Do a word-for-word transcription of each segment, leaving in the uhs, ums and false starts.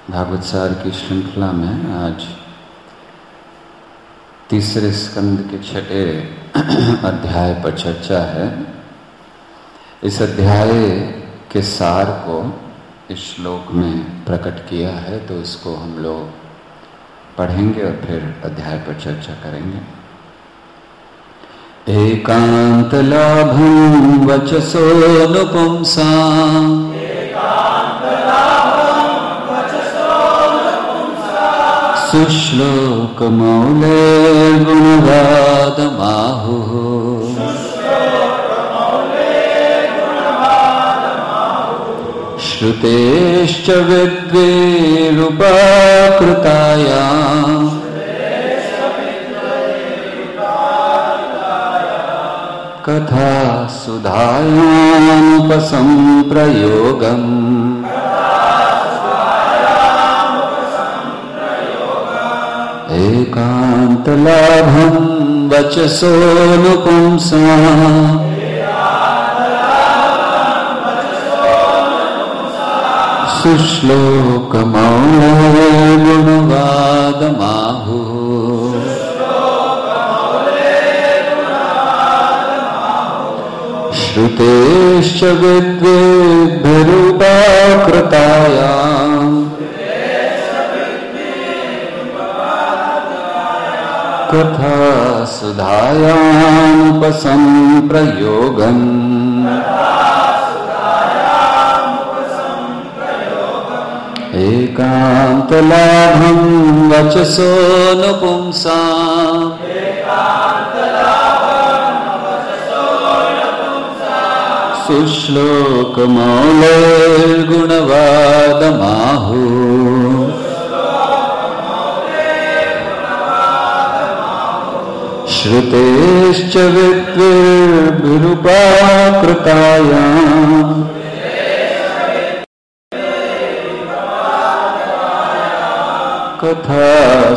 भागवत सार की श्रृंखला में आज तीसरे स्कंद के छठे अध्याय पर चर्चा है। इस अध्याय के सार को इस श्लोक में प्रकट किया है, तो इसको हम लोग पढ़ेंगे और फिर अध्याय पर चर्चा करेंगे। एकांत लाभं वचसो नुपुंसां सुश्लोक मौले गुणवादमाहुः श्रुतेश्च विद्वेरुपाकृतायां कथा सुधायामुपसंप्रयोगम् एकांतलाभं वचसो नुपुंसां सुश्लोकमौले गुणवादमाहुः श्रुतेश्च विद्वेद्भिरुपाकृतायां कथा सुधायामुपसंप्रयोगम् एकांतलाभं वचसो नुपुंसां सुश्लोकमौले गुणवादमाहुः श्रुतेश्च विद्वेर्भिरुपाकृतायां कथा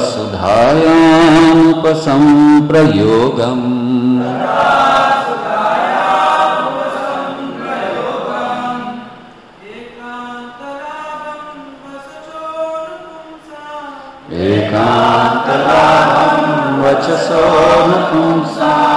सुधायामुपसंप्रयोगम् एकांतलाभं वचसो नुपुंसां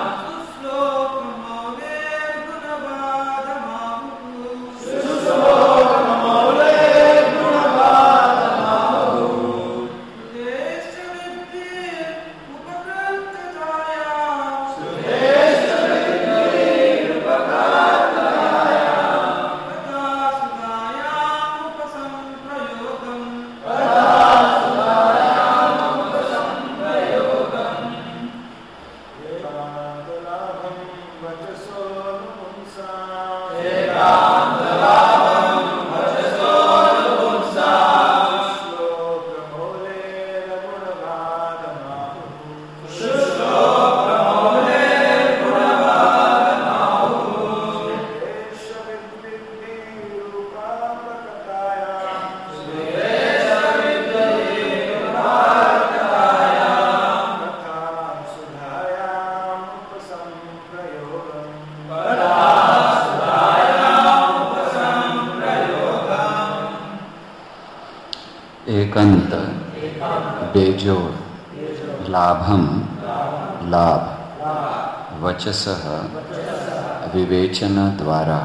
एकांत बेजोड़, लाभम लाभ, वचसः विवेचन द्वारा,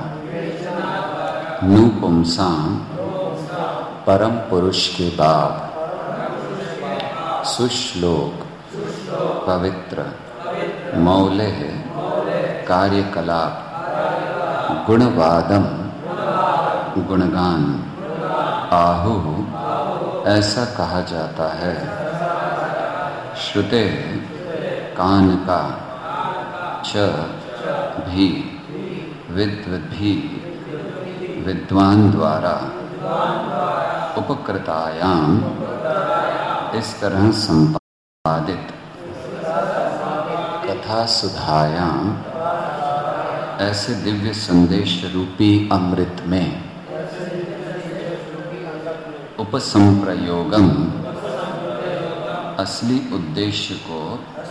नुपुंसां परम पुरुष के बाद, सुश्लोक पवित्र, मौले कार्यकलाप, गुणवादम गुणगान, आहु ऐसा कहा जाता है। श्रुते कान का, च भी विद्वद्भी विद्वान द्वारा, उपकृतायाम इस तरह संपादित, कथा सुधायाम ऐसे दिव्य संदेश रूपी अमृत में, उपसंप्रयोगम असली उद्देश्य को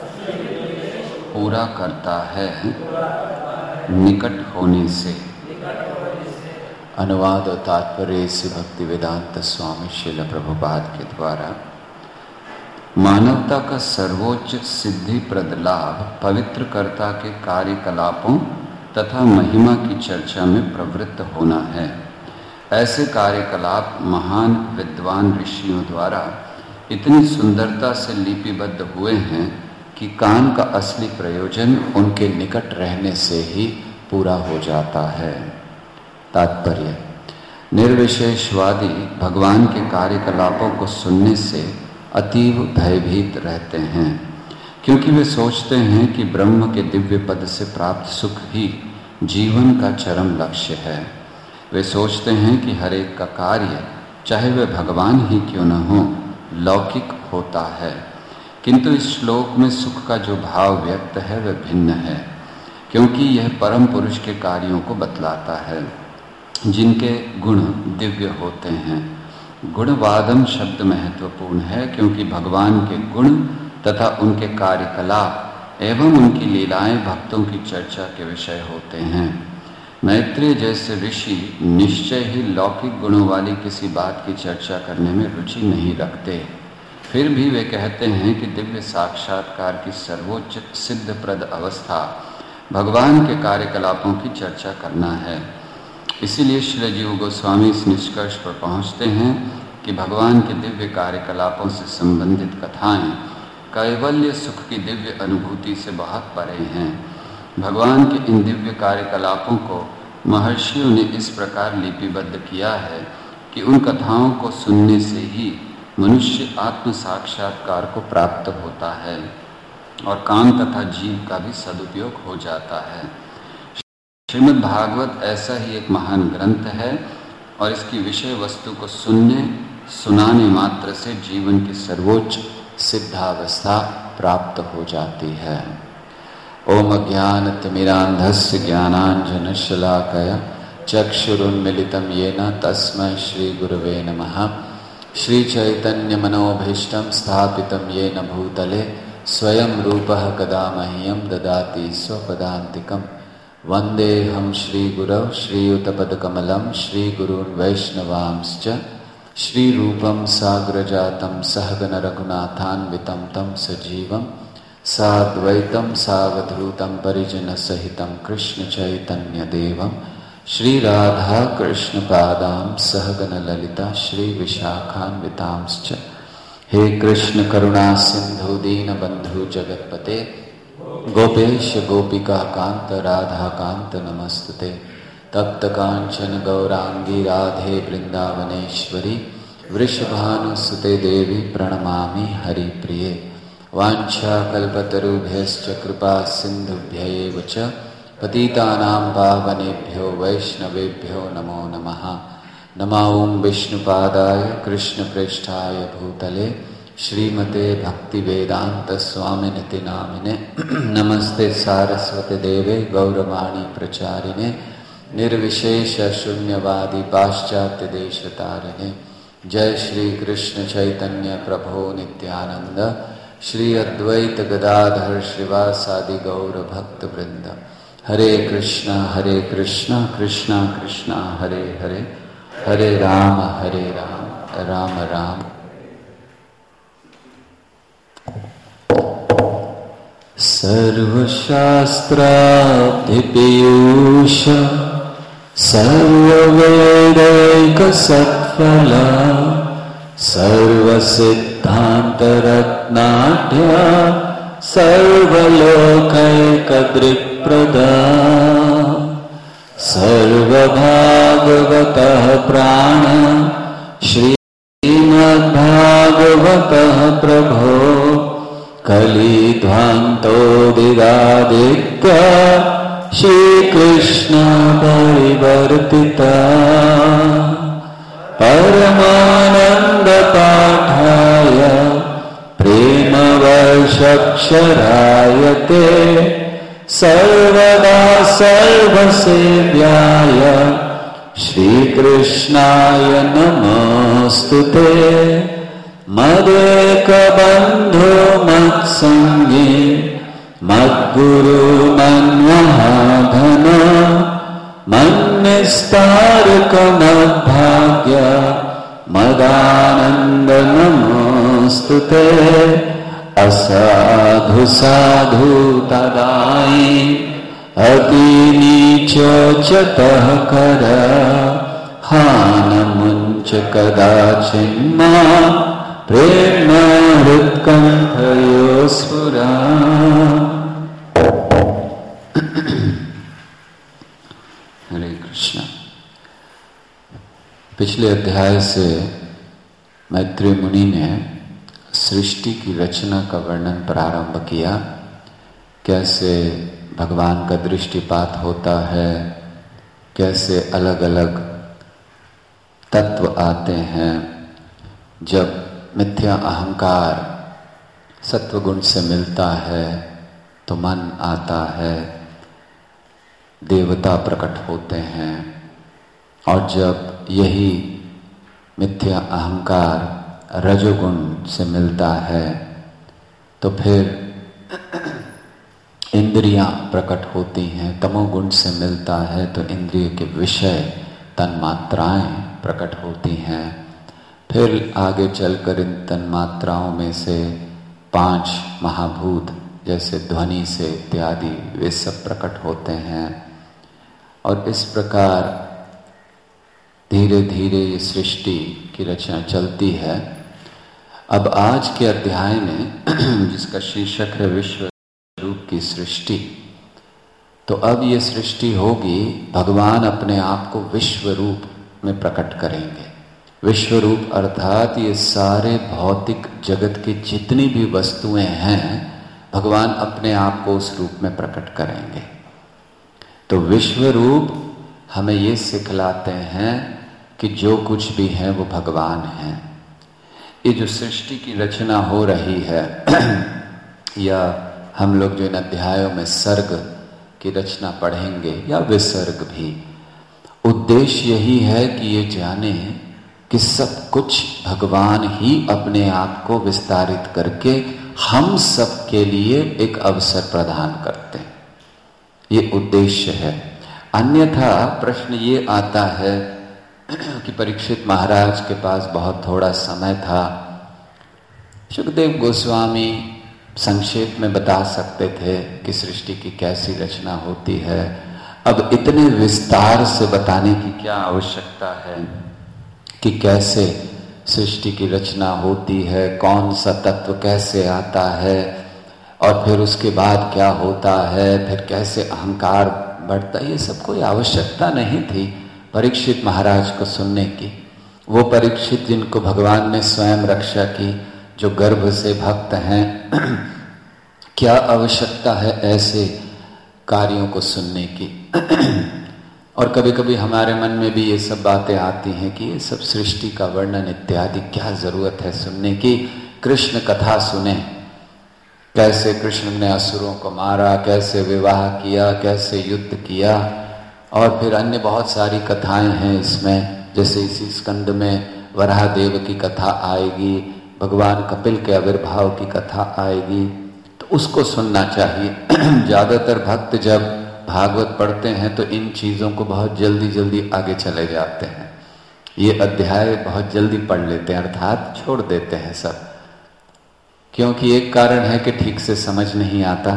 पूरा करता है, निकट होने से अनुवाद और तात्पर्य श्री भक्ति वेदांत स्वामी श्रील प्रभुपाद के द्वारा मानवता का सर्वोच्च सिद्धि प्रद लाभ पवित्र कर्ता के कार्यकलापों तथा महिमा की चर्चा में प्रवृत्त होना है। ऐसे कार्यकलाप महान विद्वान ऋषियों द्वारा इतनी सुंदरता से लिपिबद्ध हुए हैं कि कान का असली प्रयोजन उनके निकट रहने से ही पूरा हो जाता है। तात्पर्य: निर्विशेषवादी भगवान के कार्यकलापों को सुनने से अतीव भयभीत रहते हैं, क्योंकि वे सोचते हैं कि ब्रह्म के दिव्य पद से प्राप्त सुख ही जीवन का चरम लक्ष्य है। वे सोचते हैं कि हर एक का कार्य, चाहे वह भगवान ही क्यों न हो, लौकिक होता है। किंतु इस श्लोक में सुख का जो भाव व्यक्त है वह भिन्न है, क्योंकि यह परम पुरुष के कार्यों को बतलाता है जिनके गुण दिव्य होते हैं। गुणवादम शब्द महत्वपूर्ण है, क्योंकि भगवान के गुण तथा उनके कार्यकलाप एवं उनकी लीलाएं भक्तों की चर्चा के विषय होते हैं। मैत्रेय जैसे ऋषि निश्चय ही लौकिक गुणों वाली किसी बात की चर्चा करने में रुचि नहीं रखते, फिर भी वे कहते हैं कि दिव्य साक्षात्कार की सर्वोच्च सिद्धप्रद अवस्था भगवान के कार्यकलापों की चर्चा करना है। इसीलिए श्री जीव गोस्वामी इस निष्कर्ष पर पहुँचते हैं कि भगवान के दिव्य कार्यकलापों से संबंधित कथाएं कैवल्य सुख की दिव्य अनुभूति से बहुत परे हैं। भगवान के इन दिव्य कार्यकलापों को महर्षियों ने इस प्रकार लिपिबद्ध किया है कि उन कथाओं को सुनने से ही मनुष्य आत्म साक्षात्कार को प्राप्त होता है और कान तथा जीव का भी सदुपयोग हो जाता है। श्रीमद् भागवत ऐसा ही एक महान ग्रंथ है और इसकी विषय वस्तु को सुनने सुनाने मात्र से जीवन की सर्वोच्च सिद्धावस्था प्राप्त हो जाती है। ओम ज्ञानतिमिरान्धस्य ज्ञानाञ्जनशलाकया चक्षुरुन्मिलितं येन तस्मै श्रीगुरवे नमः। श्रीचैतन्यमनोभीष्टं स्थापितं येन भूतले स्वयं रूपः कदा मह्यं ददाति स्वपदान्तिकम्। वन्देऽहं श्रीगुरौ श्रीयुतपदकमलं श्रीगुरून् वैष्णवांश्च श्रीरूपं साग्रजातं सहगणरघुनाथान्वितं तं सजीवं साद्वैतं सावधूतं परिजनसहितं कृष्णचैतन्यदेवं श्रीराधा कृष्णपादां सहगणललिता श्रीविशाखान्वितांश्च। हे कृष्ण करुणा सिंधु दीनबंधु जगत्पते गोपेश गोपिका कांत राधा कांत नमस्तुते। तप्त कांचन गौरांगी राधे वृंदावनेश्वरी वृषभानुसुते देवी प्रणमामि हरिप्रिये। वाञ्छाकल्पतरुभ्यश्च कृपा सिन्धुभ्यैव च पतितानां पावनेभ्यो वैष्णवेभ्यो नमो नमः। नमो ओं विष्णुपादाय कृष्णप्रेष्ठाय भूतले श्रीमते भक्तिवेदांत स्वामिनिति नामिने। नमस्ते सारस्वती देवे गौरवाणी प्रचारिणे निर्विशेष शून्यवादी पाश्चात्य देशतारिणे। जय श्री कृष्ण चैतन्य प्रभो नित्यानंद श्री अद्वैत गदाधर श्रीवासादि गौर भक्त वृंद। हरे कृष्णा हरे कृष्णा कृष्णा कृष्णा हरे हरे हरे राम हरे राम राम राम। सर्वशास्त्राब्धिपीयूष सर्ववेदैकसत्फला सर्वसिद्धान्तरत्नाढ्या सर्वलोकैकदृक्प्रदा सर्वभागवतः प्राण श्रीमद्भागवतः प्रभो कलिध्वान्तोदिरादित्य श्रीकृष्ण परिवर्तिता परमानन्दपाठाय प्रेमवर्षक्षराय ते सर्वदा सर्वसेव्याय श्रीकृष्णाय नमोऽस्तुते। मदेकबन्धो मत्सङ्गी मद्गुरु मन्महाधन मन्य निस्तारकमद्भाग्य मदानंद नमोस्तुते। असाधु साधु तदाई अति नीच चतः कर हान मुंच कदाचिन्मा प्रेम हृत्कंठयो स्फुरा। हरे कृष्ण। पिछले अध्याय से मैत्रेय मुनि ने सृष्टि की रचना का वर्णन प्रारंभ किया। कैसे भगवान का दृष्टिपात होता है, कैसे अलग अलग तत्व आते हैं। जब मिथ्या अहंकार सत्वगुण से मिलता है तो मन आता है, देवता प्रकट होते हैं। और जब यही मिथ्या अहंकार रजोगुण से मिलता है तो फिर इंद्रियां प्रकट होती हैं। तमोगुण से मिलता है तो इंद्रिय के विषय तन्मात्राएं प्रकट होती हैं। फिर आगे चलकर इन तन्मात्राओं में से पांच महाभूत जैसे ध्वनि से इत्यादि वे सब प्रकट होते हैं। और इस प्रकार धीरे धीरे ये सृष्टि की रचना चलती है। अब आज के अध्याय में जिसका शीर्षक है विश्व रूप की सृष्टि, तो अब ये सृष्टि होगी, भगवान अपने आप को विश्व रूप में प्रकट करेंगे। विश्व रूप अर्थात ये सारे भौतिक जगत की जितनी भी वस्तुएं हैं भगवान अपने आप को उस रूप में प्रकट करेंगे। तो विश्व रूप हमें ये सिखलाते हैं कि जो कुछ भी है वो भगवान है। ये जो सृष्टि की रचना हो रही है या हम लोग जो इन अध्यायों में सर्ग की रचना पढ़ेंगे या विसर्ग भी, उद्देश्य यही है कि ये जाने कि सब कुछ भगवान ही अपने आप को विस्तारित करके हम सब के लिए एक अवसर प्रदान करते हैं। ये उद्देश्य है। अन्यथा प्रश्न ये आता है कि परीक्षित महाराज के पास बहुत थोड़ा समय था, सुखदेव गोस्वामी संक्षेप में बता सकते थे कि सृष्टि की कैसी रचना होती है। अब इतने विस्तार से बताने की क्या आवश्यकता है कि कैसे सृष्टि की रचना होती है, कौन सा तत्व कैसे आता है और फिर उसके बाद क्या होता है, फिर कैसे अहंकार बढ़ता है। ये सब कोई आवश्यकता नहीं थी परीक्षित महाराज को सुनने की। वो परीक्षित जिनको भगवान ने स्वयं रक्षा की, जो गर्भ से भक्त हैं, क्या आवश्यकता है ऐसे कार्यों को सुनने की। और कभी कभी हमारे मन में भी ये सब बातें आती हैं कि ये सब सृष्टि का वर्णन इत्यादि क्या जरूरत है सुनने की। कृष्ण कथा सुने, कैसे कृष्ण ने असुरों को मारा, कैसे विवाह किया, कैसे युद्ध किया, और फिर अन्य बहुत सारी कथाएं हैं इसमें। जैसे इसी स्कंद में वराहदेव की कथा आएगी, भगवान कपिल के आविर्भाव की कथा आएगी, तो उसको सुनना चाहिए। ज्यादातर भक्त जब भागवत पढ़ते हैं तो इन चीजों को बहुत जल्दी जल्दी आगे चले जाते हैं। ये अध्याय बहुत जल्दी पढ़ लेते हैं, अर्थात छोड़ देते हैं सब। क्योंकि एक कारण है कि ठीक से समझ नहीं आता,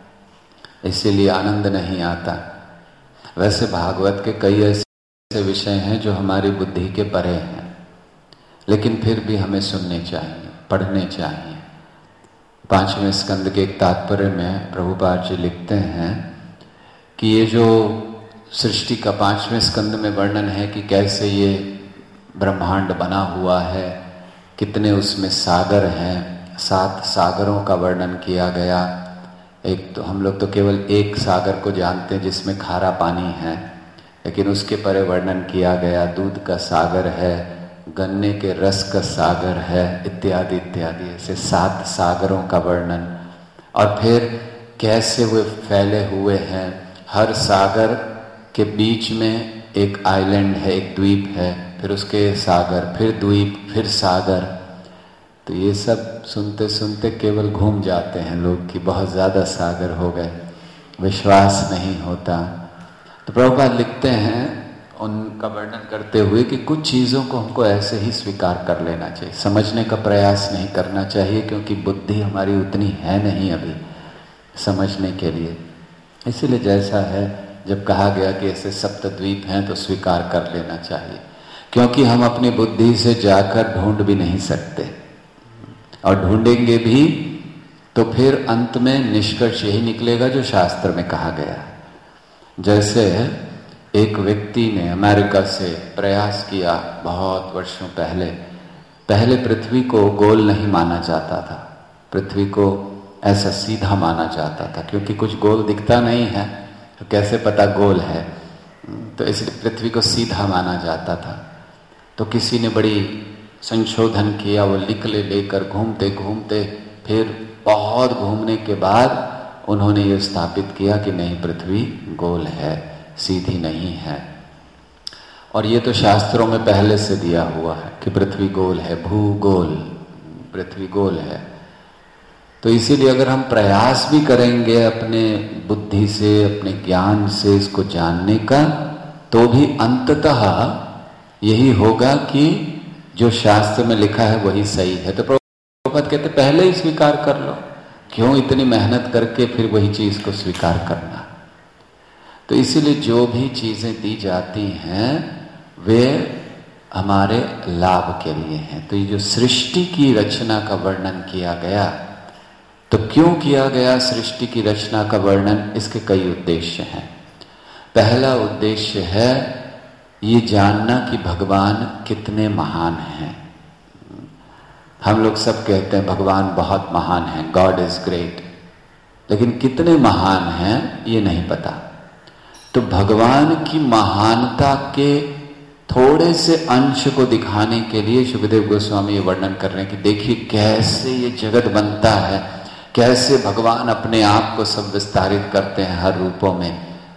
इसीलिए आनंद नहीं आता। वैसे भागवत के कई ऐसे विषय हैं जो हमारी बुद्धि के परे हैं, लेकिन फिर भी हमें सुनने चाहिए, पढ़ने चाहिए। पांचवें स्कंद के एक तात्पर्य में प्रभुपाद जी लिखते हैं कि ये जो सृष्टि का पांचवें स्कंद में वर्णन है कि कैसे ये ब्रह्मांड बना हुआ है, कितने उसमें सागर हैं, सात सागरों का वर्णन किया गया। एक तो हम लोग तो केवल एक सागर को जानते हैं जिसमें खारा पानी है, लेकिन उसके परे वर्णन किया गया दूध का सागर है, गन्ने के रस का सागर है, इत्यादि इत्यादि। ऐसे सात सागरों का वर्णन। और फिर कैसे वे फैले हुए हैं, हर सागर के बीच में एक आइलैंड है, एक द्वीप है, फिर उसके सागर, फिर द्वीप, फिर सागर। तो ये सब सुनते सुनते केवल घूम जाते हैं लोग कि बहुत ज़्यादा सागर हो गए, विश्वास नहीं होता। तो प्रभुपाद लिखते हैं उनका वर्णन करते हुए कि कुछ चीज़ों को हमको ऐसे ही स्वीकार कर लेना चाहिए, समझने का प्रयास नहीं करना चाहिए, क्योंकि बुद्धि हमारी उतनी है नहीं अभी समझने के लिए। इसीलिए जैसा है, जब कहा गया कि ऐसे सप्तद्वीप हैं तो स्वीकार कर लेना चाहिए, क्योंकि हम अपनी बुद्धि से जाकर ढूंढ भी नहीं सकते, और ढूंढेंगे भी तो फिर अंत में निष्कर्ष यही निकलेगा जो शास्त्र में कहा गया। जैसे एक व्यक्ति ने अमेरिका से प्रयास किया बहुत वर्षों पहले। पहले पृथ्वी को गोल नहीं माना जाता था, पृथ्वी को ऐसा सीधा माना जाता था, क्योंकि कुछ गोल दिखता नहीं है तो कैसे पता गोल है, तो इसलिए पृथ्वी को सीधा माना जाता था। तो किसी ने बड़ी संशोधन किया, वो निकले लेकर घूमते घूमते फिर बहुत घूमने के बाद उन्होंने ये स्थापित किया कि नहीं, पृथ्वी गोल है, सीधी नहीं है। और ये तो शास्त्रों में पहले से दिया हुआ है कि पृथ्वी गोल है, भूगोल, पृथ्वी गोल है। तो इसीलिए अगर हम प्रयास भी करेंगे अपने बुद्धि से, अपने ज्ञान से इसको जानने का, तो भी अंततः यही होगा कि जो शास्त्र में लिखा है वही सही है। तो प्रभुपाद कहते पहले ही स्वीकार कर लो, क्यों इतनी मेहनत करके फिर वही चीज को स्वीकार करना। तो इसीलिए जो भी चीजें दी जाती हैं वे हमारे लाभ के लिए हैं। तो ये जो सृष्टि की रचना का वर्णन किया गया, तो क्यों किया गया सृष्टि की रचना का वर्णन, इसके कई उद्देश्य हैं। पहला उद्देश्य है ये जानना कि भगवान कितने महान हैं। हम लोग सब कहते हैं भगवान बहुत महान है, गॉड इज ग्रेट, लेकिन कितने महान हैं ये नहीं पता। तो भगवान की महानता के थोड़े से अंश को दिखाने के लिए सुखदेव गोस्वामी ये वर्णन कर रहे हैं कि देखिए कैसे ये जगत बनता है, कैसे भगवान अपने आप को सब विस्तारित करते हैं हर रूपों में।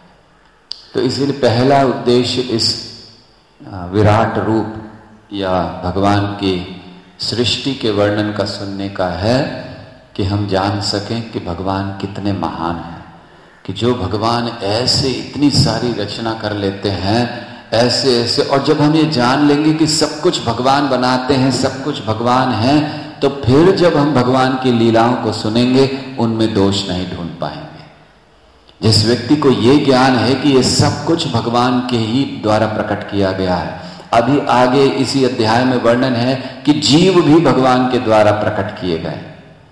तो इसीलिए पहला उद्देश्य इस विराट रूप या भगवान की सृष्टि के वर्णन का सुनने का है कि हम जान सकें कि भगवान कितने महान हैं, कि जो भगवान ऐसे इतनी सारी रचना कर लेते हैं ऐसे ऐसे। और जब हम ये जान लेंगे कि सब कुछ भगवान बनाते हैं, सब कुछ भगवान है, तो फिर जब हम भगवान की लीलाओं को सुनेंगे उनमें दोष नहीं ढूंढ पाएंगे। जिस व्यक्ति को ये ज्ञान है कि ये सब कुछ भगवान के ही द्वारा प्रकट किया गया है, अभी आगे इसी अध्याय में वर्णन है कि जीव भी भगवान के द्वारा प्रकट किए गए।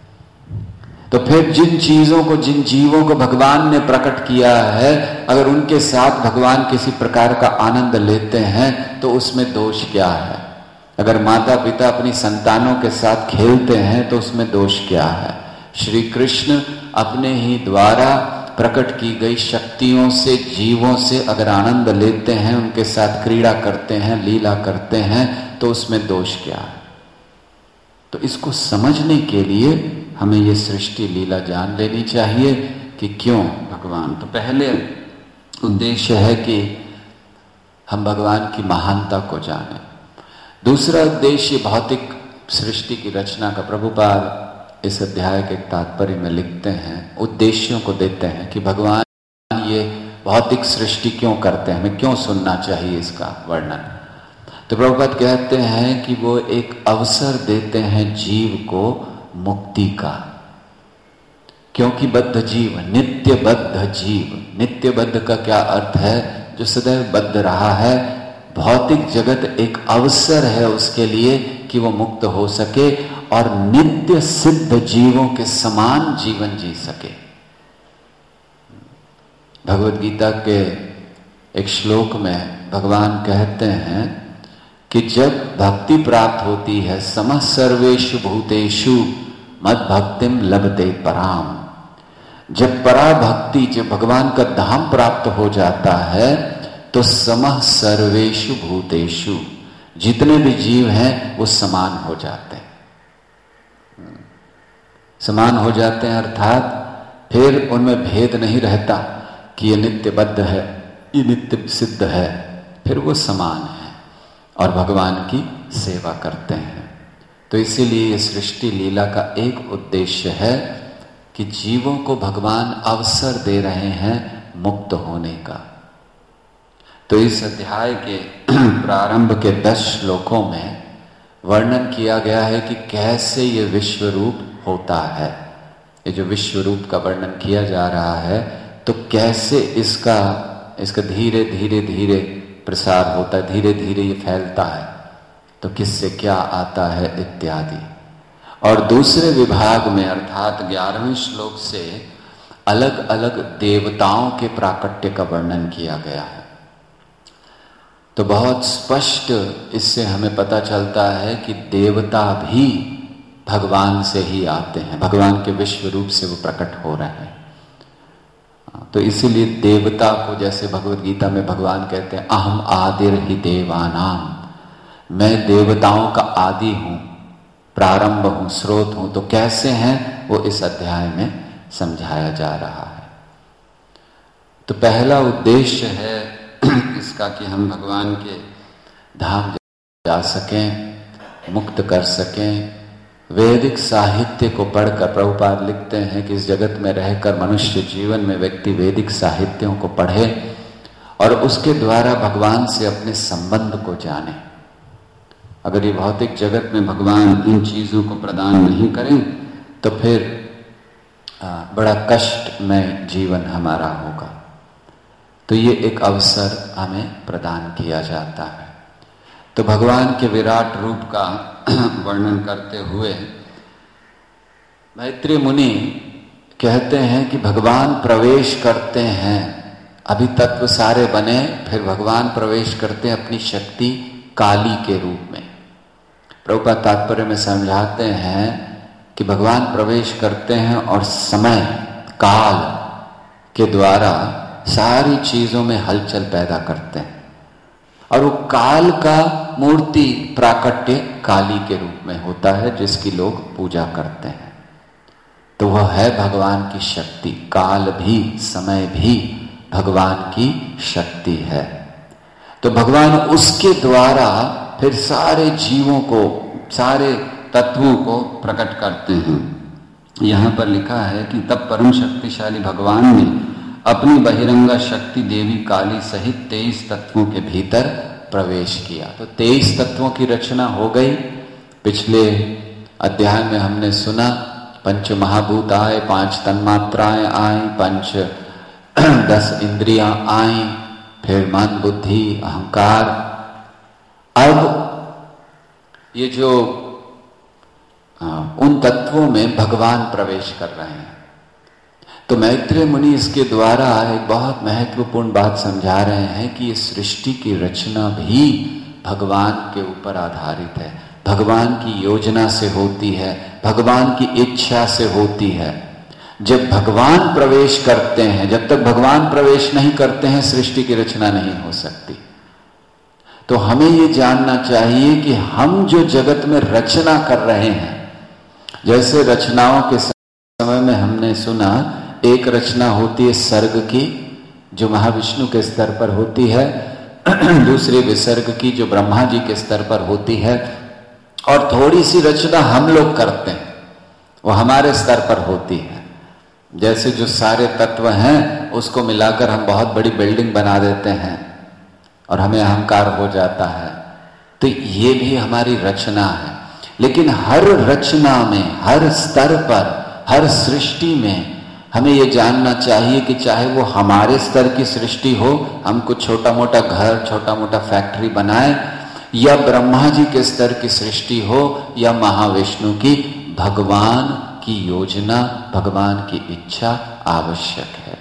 तो फिर जिन चीजों को, जिन जीवों को भगवान ने प्रकट किया है, अगर उनके साथ भगवान किसी प्रकार का आनंद लेते हैं तो उसमें दोष क्या है। अगर माता पिता अपनी संतानों के साथ खेलते हैं तो उसमें दोष क्या है। श्री कृष्ण अपने ही द्वारा प्रकट की गई शक्तियों से, जीवों से अगर आनंद लेते हैं, उनके साथ क्रीड़ा करते हैं, लीला करते हैं, तो उसमें दोष क्या है। तो इसको समझने के लिए हमें ये सृष्टि लीला जान लेनी चाहिए कि क्यों भगवान। तो पहले उद्देश्य है कि हम भगवान की महानता को जानें। दूसरा उद्देश्य भौतिक सृष्टि की रचना का, प्रभुपाद इस अध्याय के तात्पर्य में लिखते हैं, उद्देश्यों को देते हैं कि भगवान ये भौतिक सृष्टि क्यों करते हैं, हमें क्यों सुनना चाहिए इसका वर्णन। तो प्रभुपाद कहते हैं कि वो एक अवसर देते हैं जीव को मुक्ति का, क्योंकि बद्ध जीव, नित्य बद्ध जीव, नित्य बद्ध का क्या अर्थ है, जो सदैव बद्ध रहा है। भौतिक जगत एक अवसर है उसके लिए कि वो मुक्त हो सके और नित्य सिद्ध जीवों के समान जीवन जी सके। भगवद गीता के एक श्लोक में भगवान कहते हैं कि जब भक्ति प्राप्त होती है, समः सर्वेषु भूतेषु मद भक्तिम लभते पराम, जब पराभक्ति, जब भगवान का धाम प्राप्त हो जाता है, तो समः सर्वेषु भूतेषु, जितने भी जीव हैं वो समान हो जाते हैं। समान हो जाते हैं अर्थात फिर उनमें भेद नहीं रहता कि ये नित्य बद्ध है, ये नित्य सिद्ध है, फिर वो समान है और भगवान की सेवा करते हैं। तो इसीलिए ये सृष्टि लीला का एक उद्देश्य है कि जीवों को भगवान अवसर दे रहे हैं मुक्त होने का। तो इस अध्याय के प्रारंभ के दस श्लोकों में वर्णन किया गया है कि कैसे ये विश्व रूप होता है। ये जो विश्व रूप का वर्णन किया जा रहा है, तो कैसे इसका इसका धीरे धीरे धीरे प्रसार होता है, धीरे धीरे ये फैलता है, तो किससे क्या आता है इत्यादि। और दूसरे विभाग में अर्थात ग्यारहवें श्लोक से अलग अलग देवताओं के प्राकट्य का वर्णन किया गया है। तो बहुत स्पष्ट इससे हमें पता चलता है कि देवता भी भगवान से ही आते हैं, भगवान के विश्व रूप से वो प्रकट हो रहे हैं। तो इसीलिए देवता को, जैसे भगवद गीता में भगवान कहते हैं अहम आदिर ही देवानाम, मैं देवताओं का आदि हूं, प्रारंभ हूं, स्रोत हूं। तो कैसे हैं वो इस अध्याय में समझाया जा रहा है। तो पहला उद्देश्य है इसका कि हम भगवान के धाम जा सकें, मुक्त कर सकें। वैदिक साहित्य को पढ़कर, प्रभुपाद लिखते हैं कि इस जगत में रहकर मनुष्य जीवन में व्यक्ति वैदिक साहित्यों को पढ़े और उसके द्वारा भगवान से अपने संबंध को जाने। अगर ये भौतिक जगत में भगवान इन चीजों को प्रदान नहीं करें तो फिर बड़ा कष्टमय जीवन हमारा होगा। तो ये एक अवसर हमें प्रदान किया जाता है। तो भगवान के विराट रूप का वर्णन करते हुए मैत्रेय मुनि कहते हैं कि भगवान प्रवेश करते हैं, अभी तत्व सारे बने, फिर भगवान प्रवेश करते हैं अपनी शक्ति काली के रूप में। प्रभुपाद तात्पर्य में समझाते हैं कि भगवान प्रवेश करते हैं और समय काल के द्वारा सारी चीजों में हलचल पैदा करते हैं। और वो काल का मूर्ति प्राकट्य काली के रूप में होता है, जिसकी लोग पूजा करते हैं। तो वह है भगवान की शक्ति। काल भी, समय भी भगवान की शक्ति है। तो भगवान उसके द्वारा फिर सारे जीवों को, सारे तत्वों को प्रकट करते हैं। यहां पर लिखा है कि तब परम शक्तिशाली भगवान ने अपनी बहिरंगा शक्ति देवी काली सहित तेईस तत्वों के भीतर प्रवेश किया। तो तेईस तत्वों की रचना हो गई। पिछले अध्याय में हमने सुना पंच महाभूत आए, पांच तन्मात्राएं आई, पंच दस इंद्रियां आई, फिर मन, बुद्धि, अहंकार। अब ये जो उन तत्वों में भगवान प्रवेश कर रहे हैं। तो मैत्रेय मुनि इसके द्वारा एक बहुत महत्वपूर्ण बात समझा रहे हैं कि ये सृष्टि की रचना भी भगवान के ऊपर आधारित है, भगवान की योजना से होती है, भगवान की इच्छा से होती है। जब भगवान प्रवेश करते हैं, जब तक भगवान प्रवेश नहीं करते हैं सृष्टि की रचना नहीं हो सकती। तो हमें ये जानना चाहिए कि हम जो जगत में रचना कर रहे हैं, जैसे रचनाओं के समय में हमने सुना एक रचना होती है सर्ग की, जो महाविष्णु के स्तर पर होती है, दूसरी विसर्ग की जो ब्रह्मा जी के स्तर पर होती है, और थोड़ी सी रचना हम लोग करते हैं, वो हमारे स्तर पर होती है। जैसे जो सारे तत्व हैं उसको मिलाकर हम बहुत बड़ी बिल्डिंग बना देते हैं और हमें अहंकार हो जाता है। तो ये भी हमारी रचना है। लेकिन हर रचना में, हर स्तर पर, हर सृष्टि में हमें ये जानना चाहिए कि चाहे वो हमारे स्तर की सृष्टि हो, हम कुछ छोटा मोटा घर, छोटा मोटा फैक्ट्री बनाए, या ब्रह्मा जी के स्तर की सृष्टि हो, या महाविष्णु की, भगवान की योजना, भगवान की इच्छा आवश्यक है।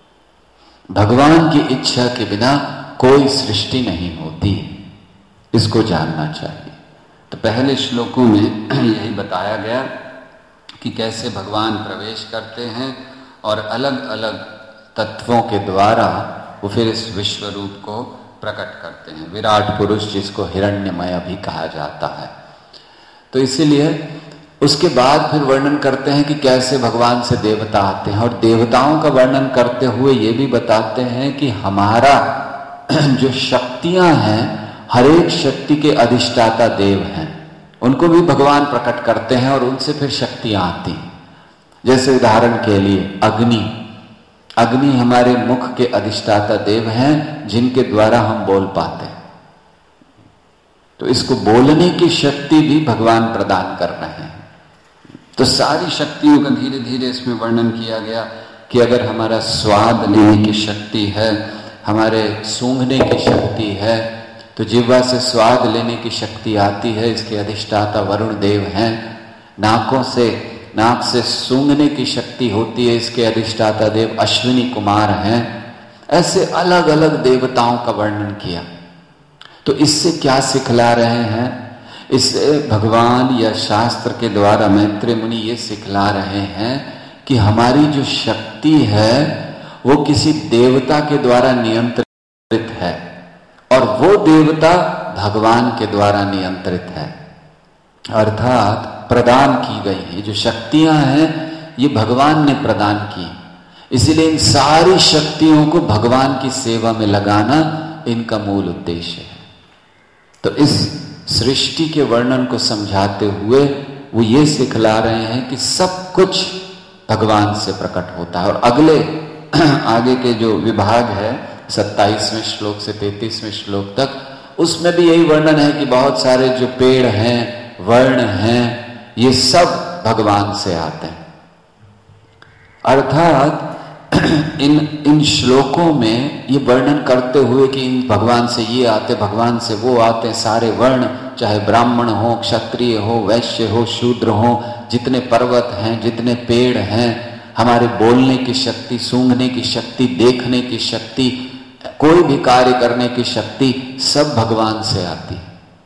भगवान की इच्छा के बिना कोई सृष्टि नहीं होती, इसको जानना चाहिए। तो पहले श्लोकों में यही बताया गया कि कैसे भगवान प्रवेश करते हैं और अलग अलग तत्वों के द्वारा वो फिर इस विश्व रूप को प्रकट करते हैं। विराट पुरुष जिसको हिरण्यमय भी कहा जाता है। तो इसीलिए उसके बाद फिर वर्णन करते हैं कि कैसे भगवान से देवता आते हैं, और देवताओं का वर्णन करते हुए ये भी बताते हैं कि हमारा जो शक्तियां हैं, हर एक शक्ति के अधिष्ठाता देव हैं, उनको भी भगवान प्रकट करते हैं और उनसे फिर शक्तियां आती हैं। जैसे उदाहरण के लिए अग्नि, अग्नि हमारे मुख के अधिष्ठाता देव हैं, जिनके द्वारा हम बोल पाते हैं। तो इसको बोलने की शक्ति भी भगवान प्रदान कर रहे हैं। तो सारी शक्तियों का धीरे धीरे इसमें वर्णन किया गया कि अगर हमारा स्वाद लेने की शक्ति है, हमारे सूंघने की शक्ति है, तो जिह्वा से स्वाद लेने की शक्ति आती है, इसके अधिष्ठाता वरुण देव हैं। नाकों से नाक से सूंघने की शक्ति होती है, इसके अधिष्ठाता देव अश्विनी कुमार हैं। ऐसे अलग अलग देवताओं का वर्णन किया। तो इससे क्या सिखला रहे हैं? इससे भगवान या शास्त्र के द्वारा मैत्रेय मुनि ये सिखला रहे हैं कि हमारी जो शक्ति है वो किसी देवता के द्वारा नियंत्रित है, और वो देवता भगवान के द्वारा नियंत्रित है, अर्थात प्रदान की गई है। जो शक्तियां हैं ये भगवान ने प्रदान की, इसीलिए इन सारी शक्तियों को भगवान की सेवा में लगाना इनका मूल उद्देश्य है। तो इस सृष्टि के वर्णन को समझाते हुए वो ये सिखला रहे हैं कि सब कुछ भगवान से प्रकट होता है। और अगले आगे के जो विभाग है सत्ताईसवें श्लोक से तैंतीसवें श्लोक तक, उसमें भी यही वर्णन है कि बहुत सारे जो पेड़ हैं, वर्ण हैं, ये सब भगवान से आते हैं। अर्थात इन इन श्लोकों में ये वर्णन करते हुए कि इन भगवान से ये आते, भगवान से वो आते, सारे वर्ण, चाहे ब्राह्मण हो, क्षत्रिय हो, वैश्य हो, शूद्र हो, जितने पर्वत हैं, जितने पेड़ हैं, हमारे बोलने की शक्ति, सूंघने की शक्ति, देखने की शक्ति, कोई भी कार्य करने की शक्ति, सब भगवान से आती है।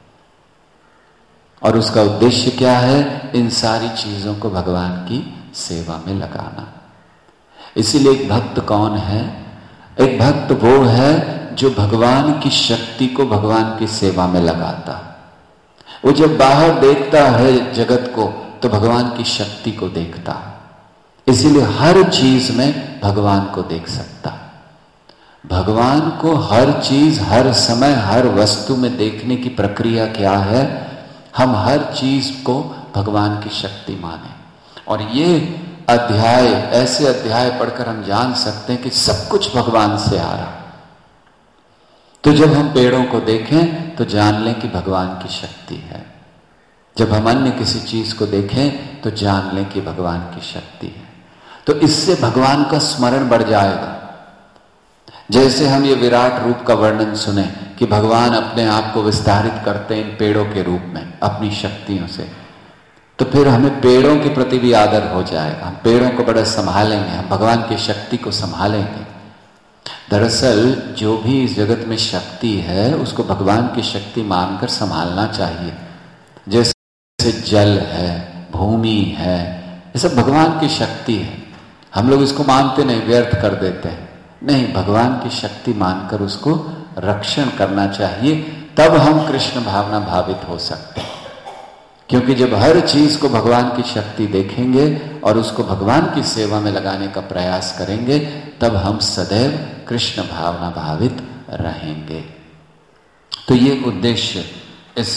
और उसका उद्देश्य क्या है? इन सारी चीजों को भगवान की सेवा में लगाना। इसीलिए एक भक्त कौन है? एक भक्त वो है जो भगवान की शक्ति को भगवान की सेवा में लगाता। वो जब बाहर देखता है जगत को तो भगवान की शक्ति को देखता, इसीलिए हर चीज में भगवान को देख सकता। भगवान को हर चीज, हर समय, हर वस्तु में देखने की प्रक्रिया क्या है? हम हर चीज को भगवान की शक्ति माने। और ये अध्याय, ऐसे अध्याय पढ़कर हम जान सकते हैं कि सब कुछ भगवान से आ रहा। तो जब हम पेड़ों को देखें तो जान लें कि भगवान की शक्ति है। जब हम अन्य किसी चीज को देखें तो जान लें कि भगवान की शक्ति है। तो इससे भगवान का स्मरण बढ़ जाएगा। जैसे हम ये विराट रूप का वर्णन सुने कि भगवान अपने आप को विस्तारित करते हैं इन पेड़ों के रूप में अपनी शक्तियों से, तो फिर हमें पेड़ों के प्रति भी आदर हो जाएगा। हम पेड़ों को बड़ा संभालेंगे, हम भगवान की शक्ति को संभालेंगे। दरअसल जो भी इस जगत में शक्ति है उसको भगवान की शक्ति मानकर संभालना चाहिए। जैसे जल है, भूमि है, ये सब भगवान की शक्ति है। हम लोग इसको मानते नहीं, व्यर्थ कर देते हैं। नहीं, भगवान की शक्ति मानकर उसको रक्षण करना चाहिए, तब हम कृष्ण भावना भावित हो सकते हैं। क्योंकि जब हर चीज को भगवान की शक्ति देखेंगे और उसको भगवान की सेवा में लगाने का प्रयास करेंगे, तब हम सदैव कृष्ण भावना भावित रहेंगे। तो ये उद्देश्य इस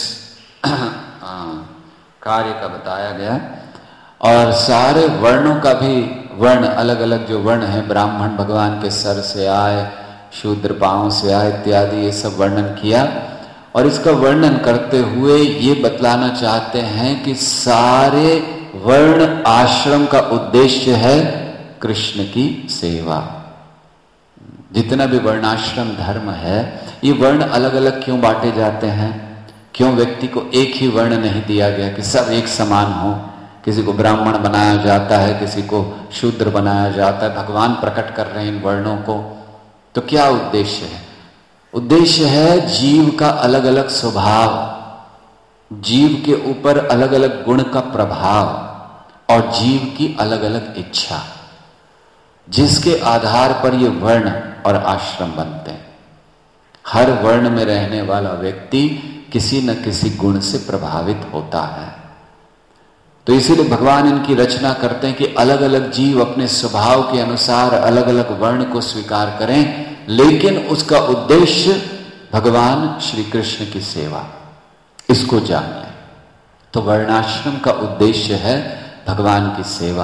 कार्य का बताया गया। और सारे वर्णों का भी, वर्ण अलग अलग जो वर्ण है, ब्राह्मण भगवान के सर से आए, शूद्र पांव से आए इत्यादि, ये सब वर्णन किया। और इसका वर्णन करते हुए ये बतलाना चाहते हैं कि सारे वर्ण आश्रम का उद्देश्य है कृष्ण की सेवा। जितना भी वर्णाश्रम धर्म है, ये वर्ण अलग अलग क्यों बांटे जाते हैं? क्यों व्यक्ति को एक ही वर्ण नहीं दिया गया कि सब एक समान हो? किसी को ब्राह्मण बनाया जाता है, किसी को शूद्र बनाया जाता है। भगवान प्रकट कर रहे हैं इन वर्णों को। तो क्या उद्देश्य है? उद्देश्य है जीव का अलग अलग स्वभाव, जीव के ऊपर अलग अलग गुण का प्रभाव और जीव की अलग अलग इच्छा, जिसके आधार पर ये वर्ण और आश्रम बनते हैं। हर वर्ण में रहने वाला व्यक्ति किसी न किसी गुण से प्रभावित होता है। तो इसीलिए भगवान इनकी रचना करते हैं कि अलग अलग जीव अपने स्वभाव के अनुसार अलग अलग वर्ण को स्वीकार करें, लेकिन उसका उद्देश्य भगवान श्री कृष्ण की सेवा, इसको जान लें। तो वर्णाश्रम का उद्देश्य है भगवान की सेवा।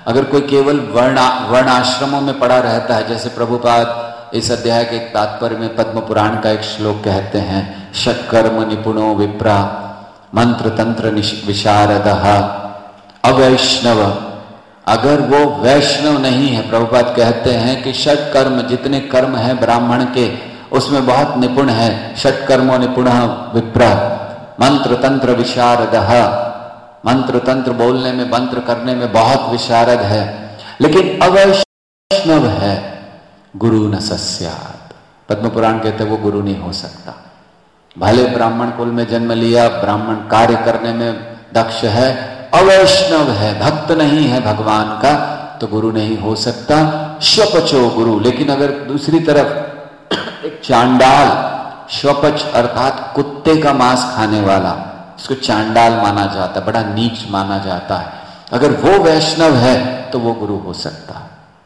अगर कोई केवल वर्ण वर्ण आश्रमों में पड़ा रहता है, जैसे प्रभुपाद इस अध्याय के तात्पर्य में पद्म पुराण का एक श्लोक कहते हैं, षट्कर्म निपुणो विप्रा मंत्र तंत्र विशारदः अवैष्णव। अगर वो वैष्णव नहीं है, प्रभुपाद कहते हैं कि षट कर्म, जितने कर्म हैं ब्राह्मण के उसमें बहुत निपुण है, षट कर्मो निपुण विप्रा मंत्र तंत्र विशारदः, मंत्र तंत्र बोलने में, मंत्र करने में बहुत विशारद है, लेकिन अवैष्णव है, गुरु न सस्यात्। पद्म पुराण कहते हैं वो गुरु नहीं हो सकता। भले ब्राह्मण कुल में जन्म लिया, ब्राह्मण कार्य करने में दक्ष है, अवैष्णव है, भक्त नहीं है भगवान का, तो गुरु नहीं हो सकता। श्वपचो गुरु। लेकिन अगर दूसरी तरफ एक चांडाल, श्वपच अर्थात कुत्ते का मांस खाने वाला, इसको चांडाल माना जाता है, बड़ा नीच माना जाता है, अगर वो वैष्णव है तो वो गुरु हो सकता है।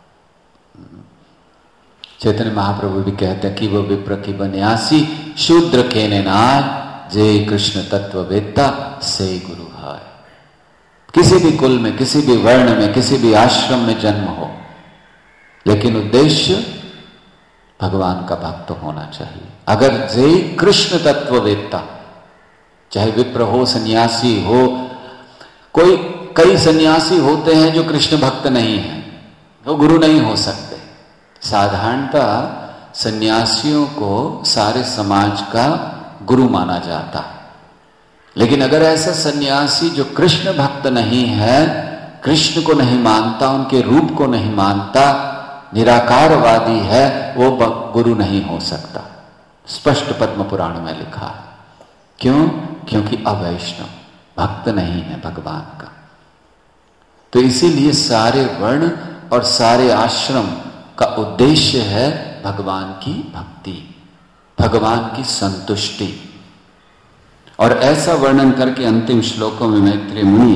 चैतन्य महाप्रभु भी कहते हैं कि वो विप्र की बन्यासी शूद्र के नाय, जय कृष्ण तत्व वेत्ता से गुरु है। किसी भी कुल में, किसी भी वर्ण में, किसी भी आश्रम में जन्म हो, लेकिन उद्देश्य भगवान का भक्त होना चाहिए। अगर जय कृष्ण तत्व वेत्ता, चाहे विप्र हो, सन्यासी हो, कोई कई सन्यासी होते हैं जो कृष्ण भक्त नहीं है, वो गुरु नहीं हो सकते। साधारणतः सन्यासियों को सारे समाज का गुरु माना जाता है, लेकिन अगर ऐसा सन्यासी जो कृष्ण भक्त नहीं है, कृष्ण को नहीं मानता, उनके रूप को नहीं मानता, निराकारवादी है, वो गुरु नहीं हो सकता। स्पष्ट पद्म पुराण में लिखा है। क्यों? क्योंकि अवैष्णव, भक्त नहीं है भगवान का। तो इसीलिए सारे वर्ण और सारे आश्रम का उद्देश्य है भगवान की भक्ति, भगवान की संतुष्टि। और ऐसा वर्णन करके अंतिम श्लोकों में मैत्रेय मुनि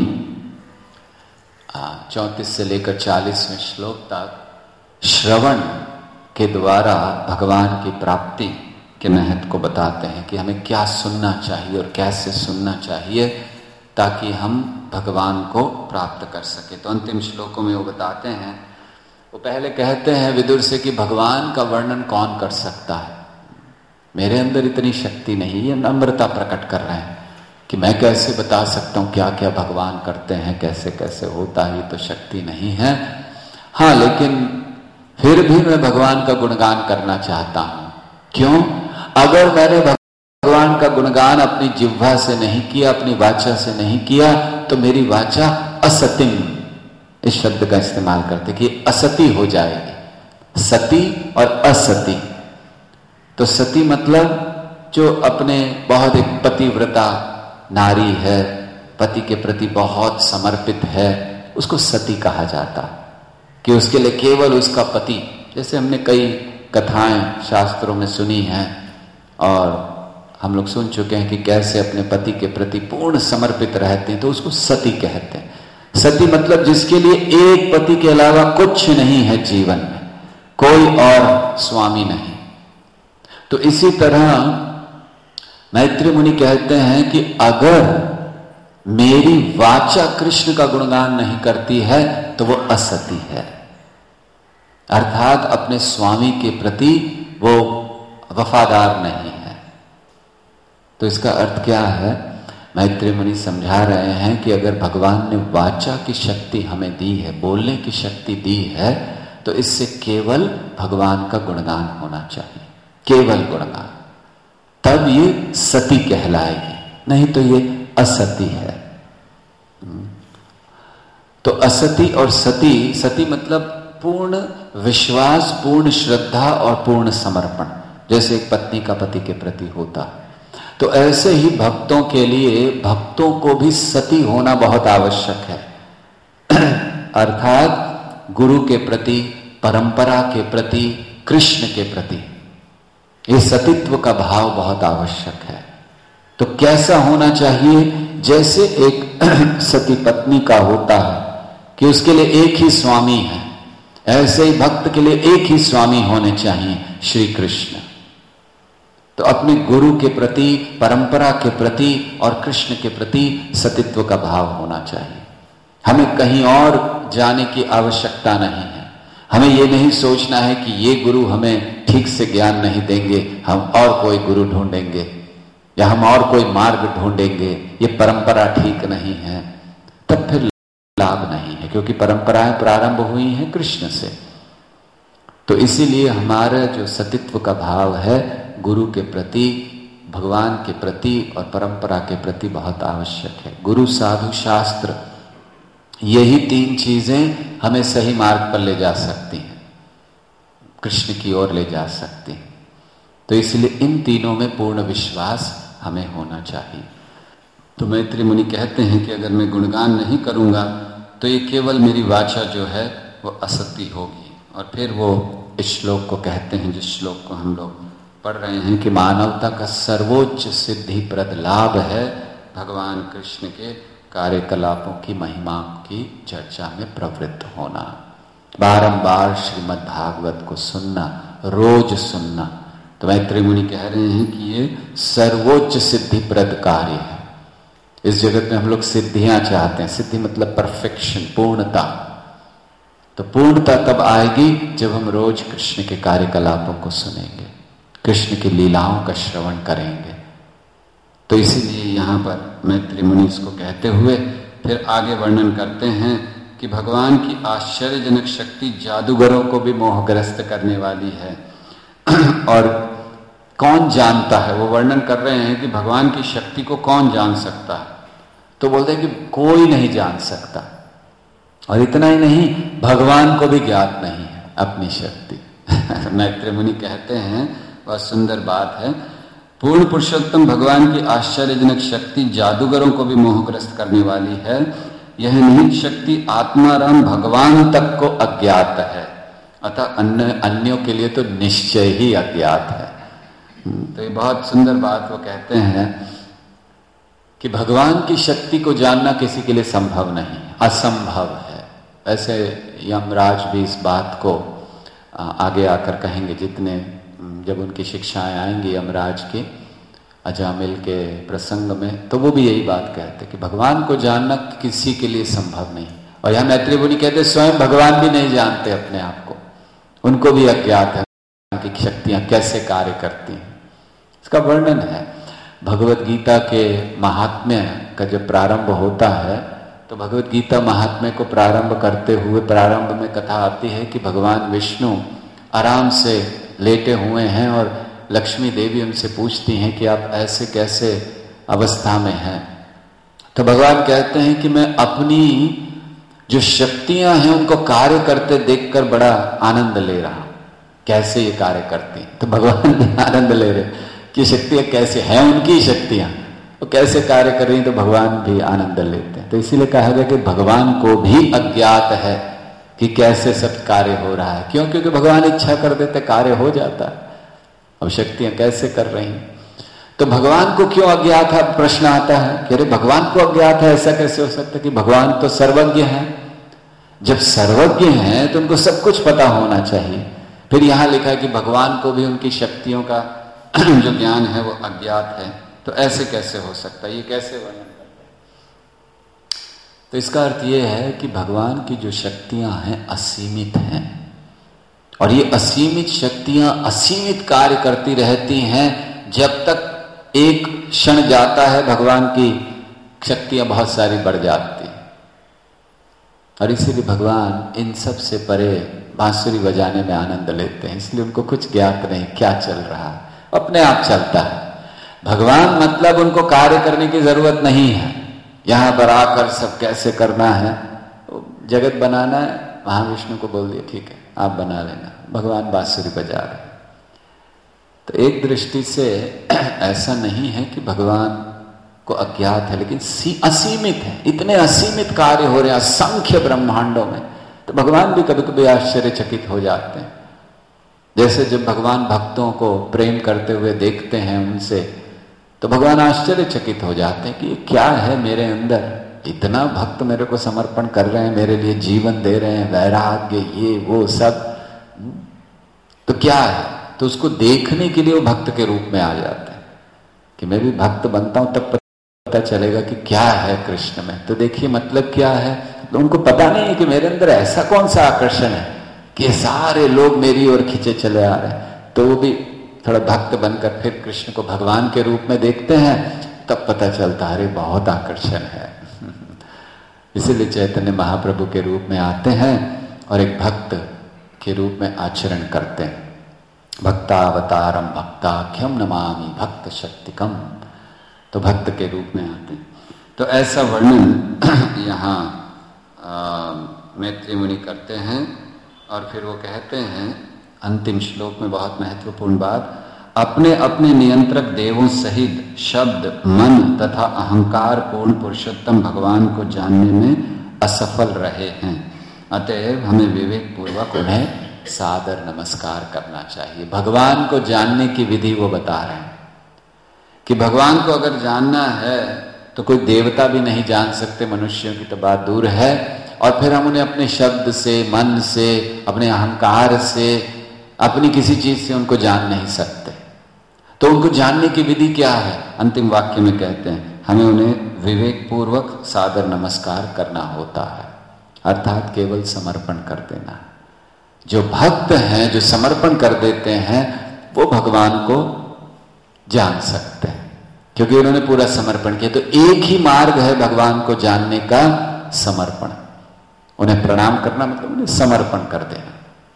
चौंतीस से लेकर चालीसवें श्लोक तक श्रवण के द्वारा भगवान की प्राप्ति के महत्व को बताते हैं कि हमें क्या सुनना चाहिए और कैसे सुनना चाहिए ताकि हम भगवान को प्राप्त कर सके। तो अंतिम श्लोकों में वो बताते हैं, वो पहले कहते हैं विदुर से कि भगवान का वर्णन कौन कर सकता है, मेरे अंदर इतनी शक्ति नहीं। ये नम्रता प्रकट कर रहे हैं कि मैं कैसे बता सकता हूं क्या क्या भगवान करते हैं, कैसे कैसे होता है, ये तो शक्ति नहीं है। हाँ, लेकिन फिर भी मैं भगवान का गुणगान करना चाहता हूं। क्यों? अगर मैंने भगवान का गुणगान अपनी जिह्वा से नहीं किया, अपनी वाचा से नहीं किया, तो मेरी वाचा असतिम, इस शब्द का इस्तेमाल करते कि असती हो जाएगी, सती और असती। तो सती मतलब जो अपने बहुत एक पतिव्रता नारी है, पति के प्रति बहुत समर्पित है, उसको सती कहा जाता, कि उसके लिए केवल उसका पति, जैसे हमने कई कथाएं शास्त्रों में सुनी हैं और हम लोग सुन चुके हैं कि कैसे अपने पति के प्रति पूर्ण समर्पित रहते हैं, तो उसको सती कहते हैं। सती मतलब जिसके लिए एक पति के अलावा कुछ नहीं है जीवन में, कोई और स्वामी नहीं। तो इसी तरह मैत्रेय मुनि कहते हैं कि अगर मेरी वाचा कृष्ण का गुणगान नहीं करती है तो वो असती है, अर्थात अपने स्वामी के प्रति वो वफादार नहीं है। तो इसका अर्थ क्या है? मैत्रेय मुनि समझा रहे हैं कि अगर भगवान ने वाचा की शक्ति हमें दी है, बोलने की शक्ति दी है, तो इससे केवल भगवान का गुणगान होना चाहिए, केवल गुणगान, तब ये सती कहलाएगी, नहीं तो ये असती है। तो असती और सती, सती मतलब पूर्ण विश्वास, पूर्ण श्रद्धा और पूर्ण समर्पण, जैसे एक पत्नी का पति के प्रति होता है। तो ऐसे ही भक्तों के लिए, भक्तों को भी सती होना बहुत आवश्यक है। अर्थात गुरु के प्रति, परंपरा के प्रति, कृष्ण के प्रति ये सतीत्व का भाव बहुत आवश्यक है। तो कैसा होना चाहिए? जैसे एक सती पत्नी का होता है कि उसके लिए एक ही स्वामी है, ऐसे ही भक्त के लिए एक ही स्वामी होने चाहिए, श्री कृष्ण। तो अपने गुरु के प्रति, परंपरा के प्रति और कृष्ण के प्रति सतीत्व का भाव होना चाहिए। हमें कहीं और जाने की आवश्यकता नहीं है। हमें ये नहीं सोचना है कि ये गुरु हमें ठीक से ज्ञान नहीं देंगे, हम और कोई गुरु ढूंढेंगे या हम और कोई मार्ग ढूंढेंगे, ये परंपरा ठीक नहीं है, तब फिर लाभ नहीं है, क्योंकि परंपराएं प्रारंभ हुई हैं कृष्ण से। तो इसीलिए हमारा जो सतीत्व का भाव है गुरु के प्रति, भगवान के प्रति और परंपरा के प्रति बहुत आवश्यक है। गुरु, साधु, शास्त्र, यही तीन चीजें हमें सही मार्ग पर ले जा सकती हैं, कृष्ण की ओर ले जा सकती हैं। तो इसलिए इन तीनों में पूर्ण विश्वास हमें होना चाहिए। तो मैत्री मुनि कहते हैं कि अगर मैं गुणगान नहीं करूंगा तो ये केवल मेरी वाचा जो है वो असत्य होगी। और फिर वो इस श्लोक को कहते हैं, जिस श्लोक को हम लोग पढ़ रहे हैं, कि मानवता का सर्वोच्च सिद्धिप्रद लाभ है भगवान कृष्ण के कार्यकलापों की महिमा की चर्चा में प्रवृत्त होना, बारंबार श्रीमद् भागवत को सुनना, रोज सुनना। तो मैत्री मुनि कह रहे हैं कि ये सर्वोच्च सिद्धिप्रद कार्य है। इस जगत में हम लोग सिद्धियां चाहते हैं, सिद्धि मतलब परफेक्शन, पूर्णता। तो पूर्णता तब आएगी जब हम रोज कृष्ण के कार्यकलापों को सुनेंगे, कृष्ण की लीलाओं का श्रवण करेंगे। तो इसीलिए यहाँ पर मैत्री मुनि इसको कहते हुए फिर आगे वर्णन करते हैं कि भगवान की आश्चर्यजनक शक्ति जादूगरों को भी मोहग्रस्त करने वाली है। और कौन जानता है, वो वर्णन कर रहे हैं कि भगवान की शक्ति को कौन जान सकता है। तो बोलते हैं कि कोई नहीं जान सकता, और इतना ही नहीं, भगवान को भी ज्ञात नहीं है अपनी शक्ति। मैत्री मुनि कहते हैं, वह सुंदर बात है, पूर्ण पुरुषोत्तम भगवान की आश्चर्यजनक शक्ति जादूगरों को भी मोहग्रस्त करने वाली है। यह निहित शक्ति आत्माराम भगवान तक को अज्ञात है, अतः अन्य अन्यों के लिए तो निश्चय ही अज्ञात है। तो ये बहुत सुंदर बात वो कहते हैं कि भगवान की शक्ति को जानना किसी के लिए संभव नहीं, असंभव है। ऐसे यमराज भी इस बात को आगे आकर कहेंगे, जितने जब उनकी शिक्षाएं आएंगी यमराज के अजामिल के प्रसंग में, तो वो भी यही बात कहते कि भगवान को जानना किसी के लिए संभव नहीं। और यहाँ मैत्री मुनि कहते स्वयं भगवान भी नहीं जानते अपने आप को, उनको भी अज्ञात है कि शक्तियां कैसे कार्य करती हैं। इसका वर्णन है भगवत गीता के महात्म्य का जब प्रारंभ होता है, तो भगवत गीता महात्म्य को प्रारंभ करते हुए प्रारंभ में कथा आती है कि भगवान विष्णु आराम से लेटे हुए हैं और लक्ष्मी देवी उनसे पूछती हैं कि आप ऐसे कैसे अवस्था में हैं। तो भगवान कहते हैं कि मैं अपनी जो शक्तियां हैं उनको कार्य करते देखकर बड़ा आनंद ले रहा हूं। कैसे ये कार्य करती हैं? तो भगवान भी आनंद ले रहे कि शक्तियां कैसे हैं, उनकी शक्तियां तो कैसे कार्य कर रही हैं, तो भगवान भी आनंद लेते हैं। तो इसीलिए कहा गया कि भगवान को भी अज्ञात है कि कैसे सब कार्य हो रहा है। क्यों? क्योंकि भगवान इच्छा कर देते कार्य हो जाता है। अब शक्तियां कैसे कर रही हैं, तो भगवान को क्यों अज्ञात है? प्रश्न आता है कि अरे भगवान को अज्ञात है, ऐसा कैसे हो सकता है कि भगवान तो सर्वज्ञ है। जब सर्वज्ञ हैं तो उनको सब कुछ पता होना चाहिए। फिर यहां लिखा है कि भगवान को भी उनकी शक्तियों का जो ज्ञान है वो अज्ञात है, तो ऐसे कैसे हो सकता है? ये कैसे वर्णन करते हैं? तो इसका अर्थ ये है कि भगवान की जो शक्तियां हैं असीमित हैं, और ये असीमित शक्तियां असीमित कार्य करती रहती हैं जब तक एक क्षण जाता है भगवान की शक्तियां बहुत सारी बढ़ जाती हैं। और इसीलिए भगवान इन सब से परे बांसुरी बजाने में आनंद लेते हैं, इसलिए उनको कुछ ज्ञात नहीं क्या चल रहा है, अपने आप चलता है। भगवान मतलब उनको कार्य करने की जरूरत नहीं है, यहां पर आकर सब कैसे करना है, जगत बनाना है, महाविष्णु को बोल दिया ठीक है आप बना लेना, भगवान बांसुरी बजा रहे। तो एक दृष्टि से ऐसा नहीं है कि भगवान को अज्ञात है, लेकिन असीमित है, इतने असीमित कार्य हो रहे हैं असंख्य ब्रह्मांडों में, तो भगवान भी कभी कभी आश्चर्यचकित हो जाते हैं। जैसे जब भगवान भक्तों को प्रेम करते हुए देखते हैं उनसे, तो भगवान आश्चर्यचकित हो जाते हैं कि ये क्या है मेरे अंदर, इतना भक्त मेरे को समर्पण कर रहे हैं, मेरे लिए जीवन दे रहे हैं, वैराग्य ये वो सब, तो क्या है? तो उसको देखने के लिए वो भक्त के रूप में आ जाते हैं कि मैं भी भक्त बनता हूं, तब पता चलेगा कि क्या है कृष्ण में। तो देखिए मतलब क्या है, तो उनको पता नहीं है कि मेरे अंदर ऐसा कौन सा आकर्षण है कि सारे लोग मेरी ओर खींचे चले आ रहे हैं। तो वो भी थोड़ा भक्त बनकर फिर कृष्ण को भगवान के रूप में देखते हैं, तब पता चलता अरे बहुत आकर्षण है। इसीलिए चैतन्य महाप्रभु के रूप में आते हैं और एक भक्त के रूप में आचरण करते हैं। भक्तावतारम भक्ताख्यम नमामि भक्त शक्तिकम, तो भक्त के रूप में आते हैं। तो ऐसा वर्णन यहाँ मैत्री मुनि करते हैं। और फिर वो कहते हैं अंतिम श्लोक में बहुत महत्वपूर्ण बात, अपने अपने नियंत्रक देवों सहित शब्द मन तथा अहंकार पूर्ण पुरुषोत्तम भगवान को जानने में असफल रहे हैं, अतएव हमें विवेक पूर्वक उन्हें सादर नमस्कार करना चाहिए। भगवान को जानने की विधि वो बता रहे हैं कि भगवान को अगर जानना है तो कोई देवता भी नहीं जान सकते, मनुष्यों की तो बात दूर है। और फिर हम उन्हें अपने शब्द से, मन से, अपने अहंकार से, अपनी किसी चीज से उनको जान नहीं सकते। तो उनको जानने की विधि क्या है? अंतिम वाक्य में कहते हैं हमें उन्हें विवेक पूर्वक सादर नमस्कार करना होता है, अर्थात केवल समर्पण कर देना। जो भक्त हैं, जो समर्पण कर देते हैं, वो भगवान को जान सकते हैं क्योंकि उन्होंने पूरा समर्पण किया। तो एक ही मार्ग है भगवान को जानने का, समर्पण। उन्हें प्रणाम करना मतलब उन्हें समर्पण कर देना।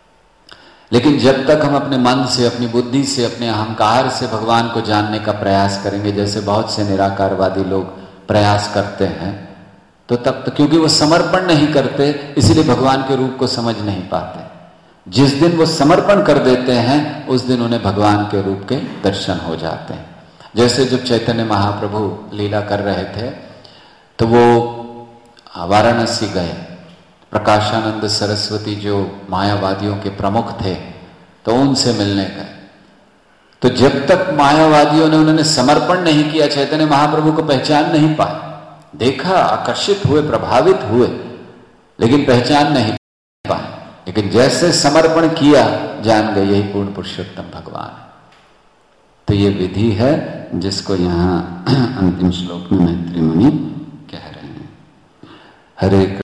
लेकिन जब तक हम अपने मन से, अपनी बुद्धि से, अपने अहंकार से भगवान को जानने का प्रयास करेंगे, जैसे बहुत से निराकारवादी लोग प्रयास करते हैं, तो तब तक, क्योंकि वो समर्पण नहीं करते, इसीलिए भगवान के रूप को समझ नहीं पाते। जिस दिन वो समर्पण कर देते हैं उस दिन उन्हें भगवान के रूप के दर्शन हो जाते हैं। जैसे जब चैतन्य महाप्रभु लीला कर रहे थे तो वो वाराणसी गए, प्रकाशानंद सरस्वती जो मायावादियों के प्रमुख थे तो उनसे मिलने गए। तो जब तक मायावादियों ने उन्होंने समर्पण नहीं किया, चैतन्य महाप्रभु को पहचान नहीं पाए। देखा, आकर्षित हुए, प्रभावित हुए, लेकिन पहचान नहीं पाए। लेकिन जैसे समर्पण किया, जान गए यही पूर्ण पुरुषोत्तम भगवान है। तो ये विधि है जिसको यहाँ अंतिम श्लोक में मैत्री मुनि कह रहे हैं। हरे